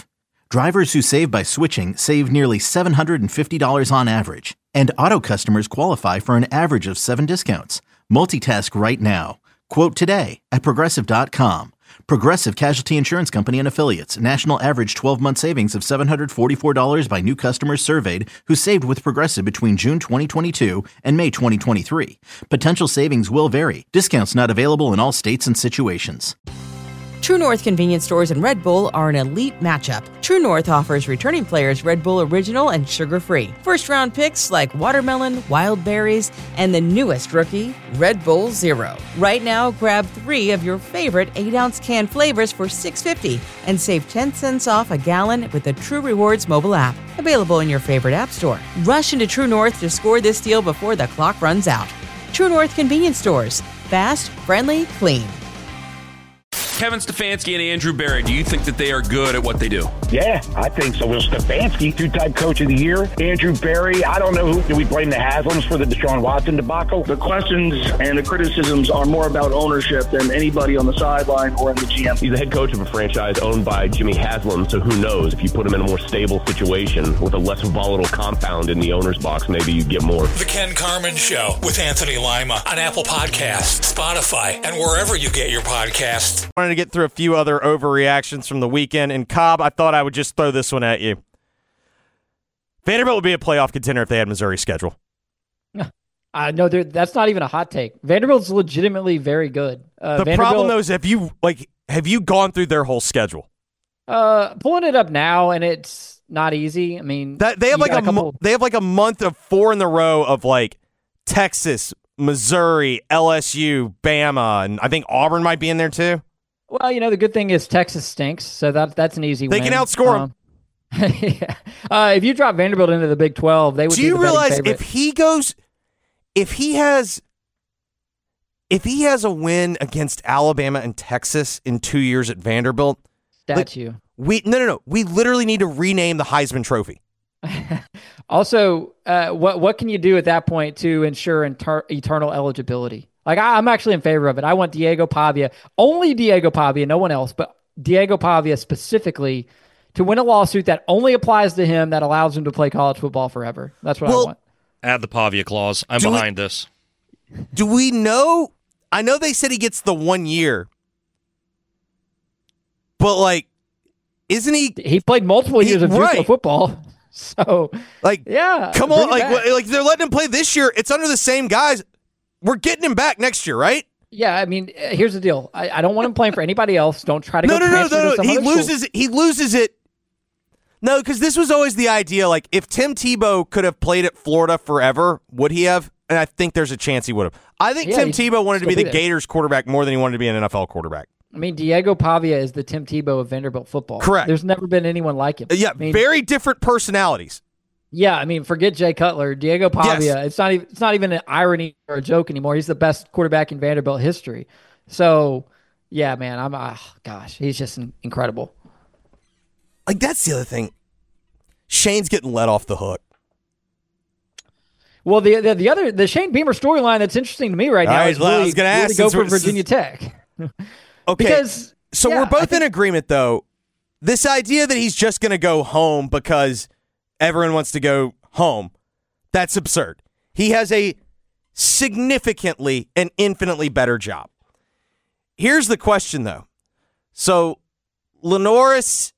Drivers who save by switching save nearly $750 on average, and auto customers qualify for an average of 7 discounts. Multitask right now. Quote today at Progressive.com. Progressive Casualty Insurance Company and Affiliates. National average 12-month savings of $744 by new customers surveyed who saved with Progressive between June 2022 and May 2023. Potential savings will vary. Discounts not available in all states and situations. True North convenience stores and Red Bull are an elite matchup. True North offers returning players Red Bull Original and sugar-free. First-round picks like watermelon, wild berries, and the newest rookie, Red Bull Zero. Right now, grab 3 of your favorite 8-ounce can flavors for $6.50 and save 10 cents off a gallon with the True Rewards mobile app. Available in your favorite app store. Rush into True North to score this deal before the clock runs out. True North convenience stores. Fast, friendly, clean. Kevin Stefanski and Andrew Berry, do you think that they are good at what they do? Yeah, I think so. Will Stefanski, 2-time coach of the year. Andrew Berry, I don't know do we blame the Haslams for the Deshaun Watson debacle? The questions and the criticisms are more about ownership than anybody on the sideline or in the GM. He's the head coach of a franchise owned by Jimmy Haslam, so who knows? If you put him in a more stable situation with a less volatile compound in the owner's box, maybe you get more. The Ken Carman Show with Anthony Lima on Apple Podcasts, Spotify, and wherever you get your podcasts. To get through a few other overreactions from the weekend. And Cobb, I thought I would just throw this one at you. Vanderbilt would be a playoff contender if they had Missouri's schedule. No, that's not even a hot take. Vanderbilt's legitimately very good. The problem, though, is have you gone through their whole schedule? Pulling it up now, and it's not easy. I mean, they have like a month of 4 in a row of like Texas, Missouri, LSU, Bama, and I think Auburn might be in there too. Well, the good thing is Texas stinks, so that's an easy win. They can outscore them. Yeah. If you drop Vanderbilt into the Big 12, they would. Do you realize if he has a win against Alabama and Texas in 2 years at Vanderbilt, statue. We literally need to rename the Heisman Trophy. Also, what can you do at that point to ensure eternal eligibility? Like, I'm actually in favor of it. I want Diego Pavia, only Diego Pavia, no one else, but Diego Pavia specifically, to win a lawsuit that only applies to him that allows him to play college football forever. That's what I want. Add the Pavia clause. I'm behind this. Do we know? I know they said he gets the 1 year, but like, isn't he? He played multiple years of JUCO football. So, yeah. Come on. Like they're letting him play this year. It's under the same guys. We're getting him back next year, right? Yeah, I mean, here's the deal. I don't want him playing for anybody else. Don't try to transfer to some He other loses. school. He loses it. No, because this was always the idea. Like, if Tim Tebow could have played at Florida forever, would he have? And I think there's a chance he would have. I think Tim Tebow wanted to be the Gators quarterback more than he wanted to be an NFL quarterback. I mean, Diego Pavia is the Tim Tebow of Vanderbilt football. Correct. There's never been anyone like him. Yeah, very different personalities. Yeah, I mean, forget Jay Cutler. Diego Pavia, it's not even an irony or a joke anymore. He's the best quarterback in Vanderbilt history. So, yeah, man, he's just incredible. Like, that's the other thing. Shane's getting let off the hook. Well, the Shane Beamer storyline that's interesting to me right now is I was going to ask, go for Virginia Tech. Okay, we're both in agreement, though. This idea that he's just going to go home because everyone wants to go home, that's absurd. He has a significantly and infinitely better job. Here's the question, though. So, Lenoris,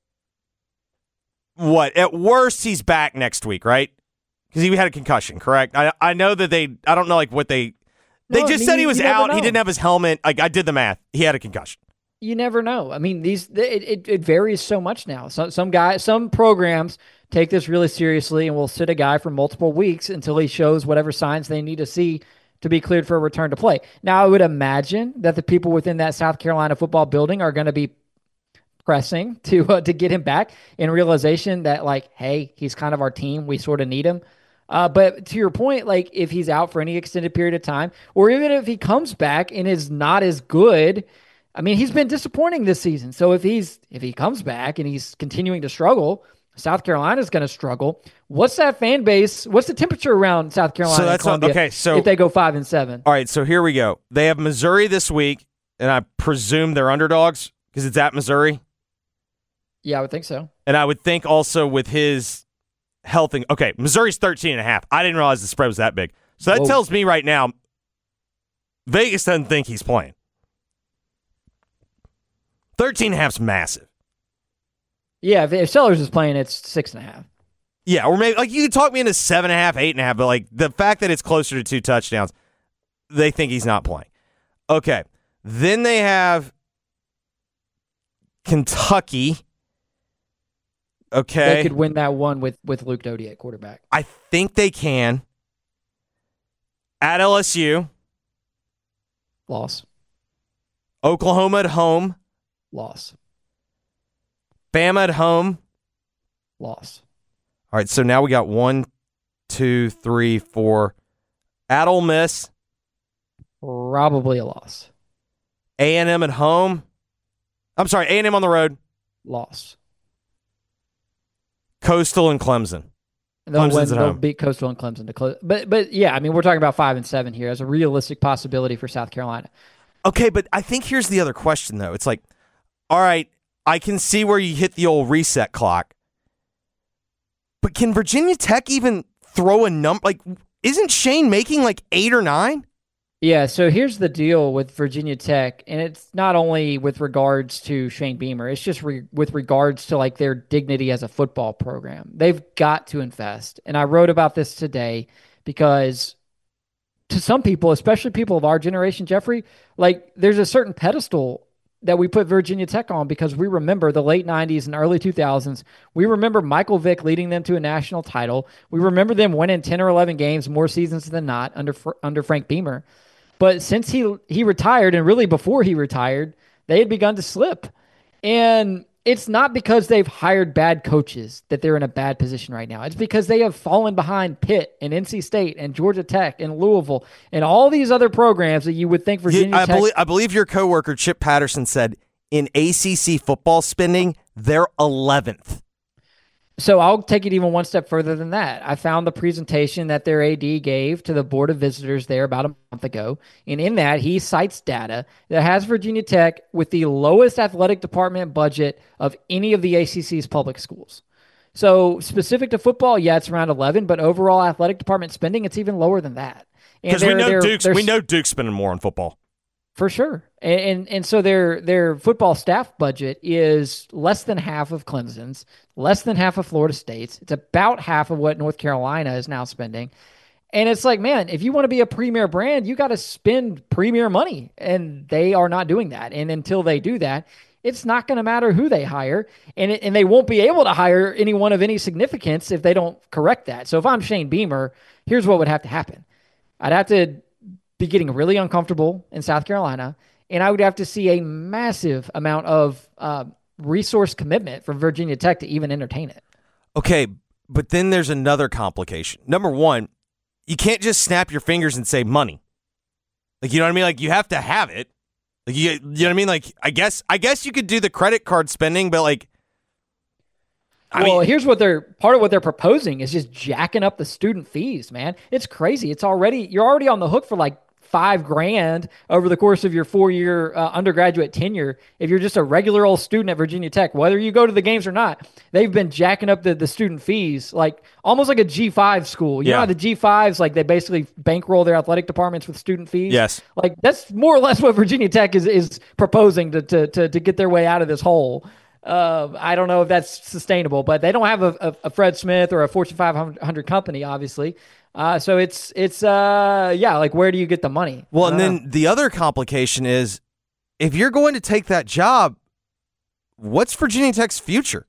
at worst, he's back next week, right? Because he had a concussion, correct? I know that I don't know what they said he was out. He didn't have his helmet. I did the math. He had a concussion. You never know. I mean, it varies so much now. Some programs take this really seriously and will sit a guy for multiple weeks until he shows whatever signs they need to see to be cleared for a return to play. Now, I would imagine that the people within that South Carolina football building are going to be pressing to get him back in realization that, like, hey, he's kind of our team. We sort of need him. But to your point, like, if he's out for any extended period of time, or even if he comes back and is not as good, I mean, he's been disappointing this season. So if he comes back and he's continuing to struggle, South Carolina's going to struggle. What's that fan base? What's the temperature around South Carolina and Columbia if they go 5-7? All right, so here we go. They have Missouri this week, and I presume they're underdogs because it's at Missouri. Yeah, I would think so. And I would think also with his health. Okay, Missouri's 13.5. I didn't realize the spread was that big. So that tells me right now, Vegas doesn't think he's playing. 13.5's massive. Yeah, if Sellers is playing, it's 6.5. Yeah, or maybe like you could talk me into 7.5, 8.5, but like the fact that it's closer to 2 touchdowns, they think he's not playing. Okay, then they have Kentucky. Okay. They could win that one with Luke Doty at quarterback. I think they can. At LSU. Loss. Oklahoma at home. Loss. Bama at home. Loss. All right, so now we got 1, 2, 3, 4. At Ole Miss. Probably a loss. A&M at home. I'm sorry, A&M on the road. Loss. Coastal and Clemson. They'll beat Coastal and Clemson to close. But yeah, I mean, we're talking about 5 and 7 here as a realistic possibility for South Carolina. Okay, but I think here's the other question, though. It's like, all right, I can see where you hit the old reset clock. But can Virginia Tech even throw a number? Like, isn't Shane making like 8 or 9? Yeah, so here's the deal with Virginia Tech, and it's not only with regards to Shane Beamer, it's just with regards to like their dignity as a football program. They've got to invest. And I wrote about this today because to some people, especially people of our generation, Jeffrey, like there's a certain pedestal that we put Virginia Tech on because we remember the late 90s and early 2000s. We remember Michael Vick leading them to a national title. We remember them winning 10 or 11 games more seasons than not under Frank Beamer. But since he retired, and really before he retired, they had begun to slip. And it's not because they've hired bad coaches that they're in a bad position right now. It's because they have fallen behind Pitt and NC State and Georgia Tech and Louisville and all these other programs that you would think Virginia Tech... I believe your coworker, Chip Patterson, said in ACC football spending, they're 11th. So I'll take it even one step further than that. I found the presentation that their AD gave to the Board of Visitors there about a month ago. And in that, he cites data that has Virginia Tech with the lowest athletic department budget of any of the ACC's public schools. So specific to football, yeah, it's around 11, but overall athletic department spending, it's even lower than that. Because we know Duke's spending more on football. For sure. And so their football staff budget is less than half of Clemson's, less than half of Florida State's. It's about half of what North Carolina is now spending. And it's like, man, if you want to be a premier brand, you got to spend premier money. And they are not doing that. And until they do that, it's not going to matter who they hire. And they won't be able to hire anyone of any significance if they don't correct that. So if I'm Shane Beamer, here's what would have to happen. I'd have to be getting really uncomfortable in South Carolina, and I would have to see a massive amount of resource commitment from Virginia Tech to even entertain it. Okay, but then there's another complication. Number one, you can't just snap your fingers and say money. Like, you know what I mean? Like, you have to have it. Like, you know what I mean? Like, I guess you could do the credit card spending, but like, here's what part of what they're proposing is just jacking up the student fees, man. It's crazy. You're already on the hook for like $5,000 over the course of your 4-year undergraduate tenure. If you're just a regular old student at Virginia Tech, whether you go to the games or not, they've been jacking up the student fees, like almost like a G5 school. You know how the G5s, like they basically bankroll their athletic departments with student fees? Yes. Like that's more or less what Virginia Tech is proposing to get their way out of this hole. I don't know if that's sustainable, but they don't have a Fred Smith or a Fortune 500 company, obviously. So it's like, where do you get the money? Well, and then the other complication is if you're going to take that job, what's Virginia Tech's future?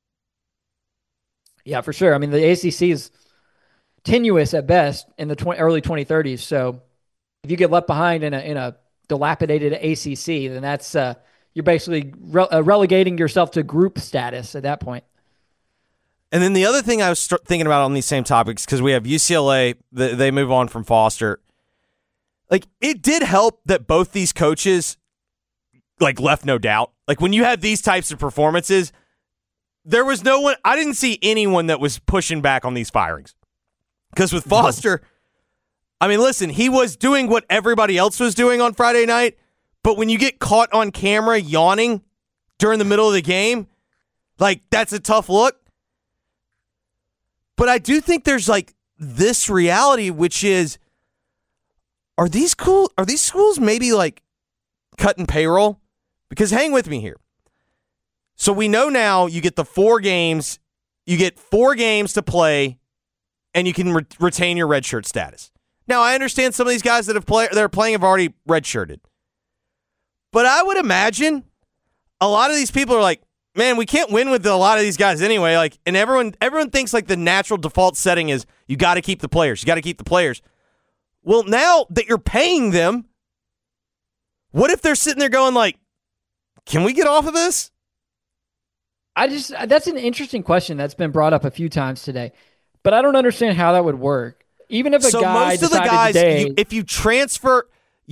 Yeah, for sure. I mean, the ACC is tenuous at best in the early 2030s. So if you get left behind in a dilapidated ACC, then that's, you're basically relegating yourself to group status at that point. And then the other thing I was thinking about on these same topics, because we have UCLA, they move on from Foster. Like, it did help that both these coaches, like, left no doubt. Like, when you have these types of performances, there was no one, I didn't see anyone that was pushing back on these firings. Because with Foster, I mean, listen, he was doing what everybody else was doing on Friday night, but when you get caught on camera yawning during the middle of the game, Like, that's a tough look. But I do think there's like this reality, which is, are these schools maybe like cutting payroll? Because hang with me here. So we know now you get the 4 games. You get 4 games to play, and you can retain your redshirt status. Now, I understand some of these guys that are playing have already redshirted. But I would imagine a lot of these people are like, man, we can't win with a lot of these guys anyway. Like, and everyone thinks like the natural default setting is you got to keep the players. You got to keep the players. Well, now that you're paying them, what if they're sitting there going like, can we get off of this? That's an interesting question that's been brought up a few times today, but I don't understand how that would work. Even if most of the guys, if you transfer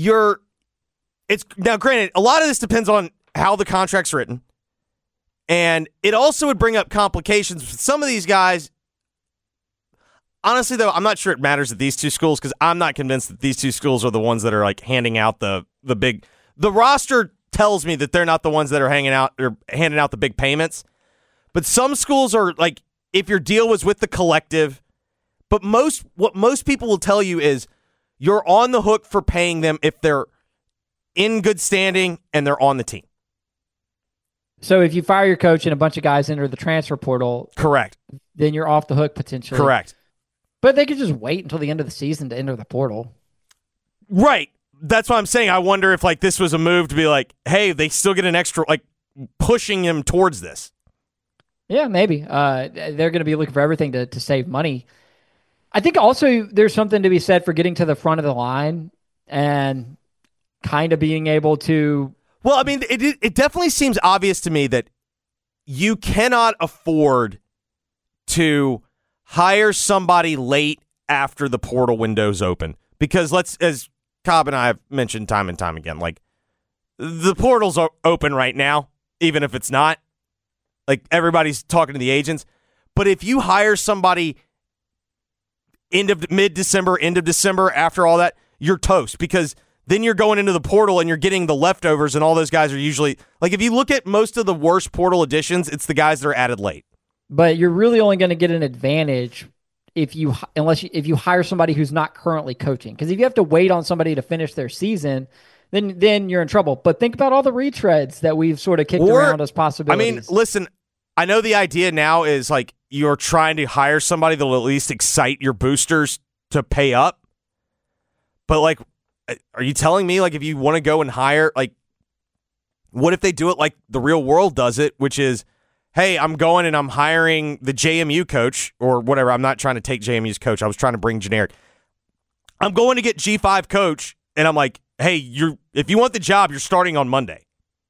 now granted, a lot of this depends on how the contract's written, and it also would bring up complications with some of these guys. Honestly, though, I'm not sure it matters at these 2 schools because I'm not convinced that these 2 schools are the ones that are like handing out the big. The roster tells me that they're not the ones that are handing out the big payments. But some schools are like, if your deal was with the collective, but what most people will tell you is you're on the hook for paying them if they're in good standing and they're on the team. So if you fire your coach and a bunch of guys enter the transfer portal, correct, then you're off the hook potentially. Correct. But they could just wait until the end of the season to enter the portal. Right. That's what I'm saying. I wonder if like this was a move to be like, hey, they still get an extra, like pushing them towards this. Yeah, maybe. They're going to be looking for everything to save money. I think also there's something to be said for getting to the front of the line and kind of being able to. Well, I mean, it definitely seems obvious to me that you cannot afford to hire somebody late after the portal window's open. Because as Cobb and I have mentioned time and time again, like the portal's open right now, even if it's not. Like everybody's talking to the agents. But if you hire somebody mid-December, end of December, after all that, you're toast because then you're going into the portal and you're getting the leftovers, and all those guys are usually like if you look at most of the worst portal additions, it's the guys that are added late. But you're really only going to get an advantage if you hire somebody who's not currently coaching. Because if you have to wait on somebody to finish their season, then you're in trouble. But think about all the retreads that we've sort of kicked around as possibilities. I mean, listen, I know the idea now is like you're trying to hire somebody that will at least excite your boosters to pay up. But like, are you telling me like if you want to go and hire, like, what if they do it like the real world does it, which is, hey, I'm going and I'm hiring the JMU coach or whatever. I'm not trying to take JMU's coach. I was trying to bring generic. I'm going to get G5 coach, and I'm like, hey, if you want the job, you're starting on Monday.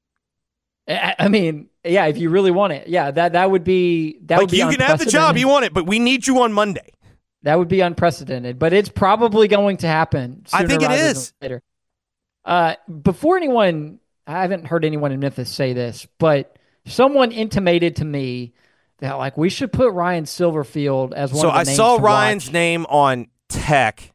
I mean, yeah, if you really want it, yeah, that would be that would be. You can have the job, you want it, but we need you on Monday. That would be unprecedented, but it's probably going to happen. I think it is later. Before anyone, I haven't heard anyone in Memphis say this, but someone intimated to me that like we should put Ryan Silverfield as one. So of the names I saw to Ryan's watch. name on Tech.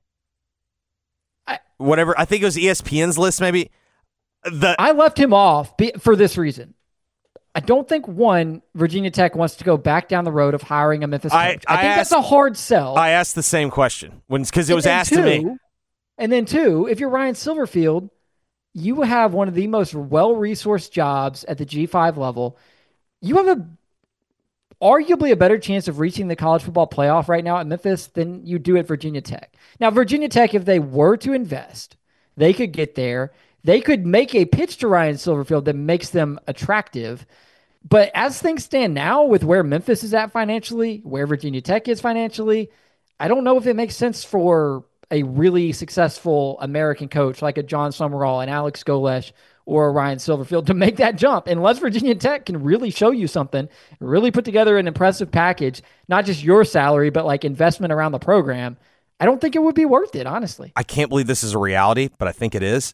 Whatever, I think it was ESPN's list, maybe. I left him off for this reason. I don't think, Virginia Tech wants to go back down the road of hiring a Memphis coach. I think that's a hard sell. I asked the same question because it was asked to me. And then 2, if you're Ryan Silverfield, you have one of the most well-resourced jobs at the G5 level. You have arguably a better chance of reaching the college football playoff right now at Memphis than you do at Virginia Tech. Now, Virginia Tech, if they were to invest, they could get there. They could make a pitch to Ryan Silverfield that makes them attractive. But as things stand now with where Memphis is at financially, where Virginia Tech is financially, I don't know if it makes sense for a really successful American coach like a John Summerall and Alex Golesh or a Ryan Silverfield to make that jump. Unless Virginia Tech can really show you something, really put together an impressive package, not just your salary, but like investment around the program, I don't think it would be worth it, honestly. I can't believe this is a reality, but I think it is.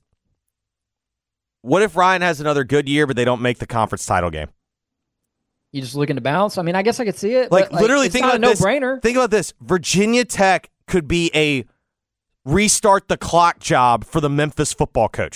What if Ryan has another good year, but they don't make the conference title game? You just looking to bounce? I mean, I guess I could see it. Like, but literally, it's think not about a no-brainer. Think about this. Virginia Tech could be a restart the clock job for the Memphis football coach.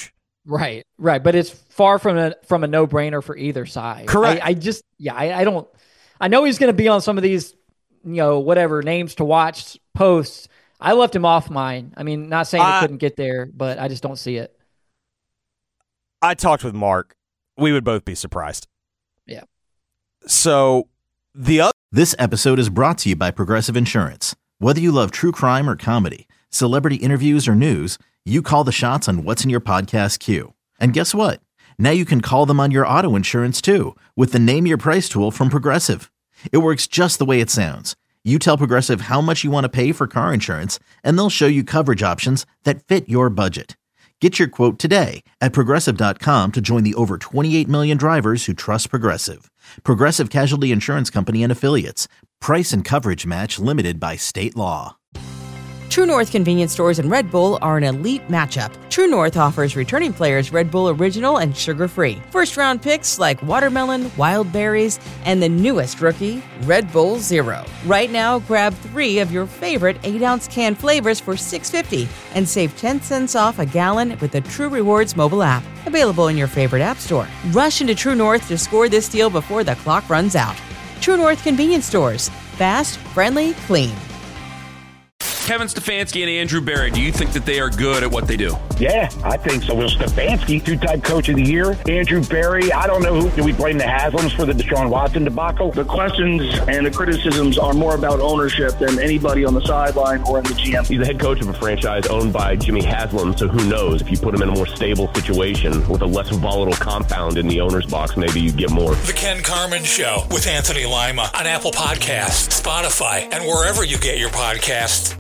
Right. But it's far from a no-brainer for either side. Correct. I don't. I know he's going to be on some of these, whatever names to watch posts. I left him off mine. I mean, not saying he couldn't get there, but I just don't see it. I talked with Mark. We would both be surprised. Yeah. So This episode is brought to you by Progressive Insurance. Whether you love true crime or comedy, celebrity interviews or news, you call the shots on what's in your podcast queue. And guess what? Now you can call them on your auto insurance too with the Name Your Price tool from Progressive. It works just the way it sounds. You tell Progressive how much you want to pay for car insurance, and they'll show you coverage options that fit your budget. Get your quote today at Progressive.com to join the over 28 million drivers who trust Progressive. Progressive Casualty Insurance Company and Affiliates. Price and coverage match limited by state law. True North convenience stores and Red Bull are an elite matchup. True North offers returning players Red Bull Original and sugar-free. First-round picks like watermelon, wild berries, and the newest rookie, Red Bull Zero. Right now, grab 3 of your favorite 8-ounce can flavors for $6.50 and save 10 cents off a gallon with the True Rewards mobile app. Available in your favorite app store. Rush into True North to score this deal before the clock runs out. True North convenience stores. Fast, friendly, clean. Kevin Stefanski and Andrew Berry, do you think that they are good at what they do? Yeah, I think so. Will Stefanski, 2-time coach of the year. Andrew Berry, I don't know do we blame the Haslams for the Deshaun Watson debacle? The questions and the criticisms are more about ownership than anybody on the sideline or in the GM. He's the head coach of a franchise owned by Jimmy Haslam, so who knows? If you put him in a more stable situation with a less volatile compound in the owner's box, maybe you get more. The Ken Carman Show with Anthony Lima on Apple Podcasts, Spotify, and wherever you get your podcasts.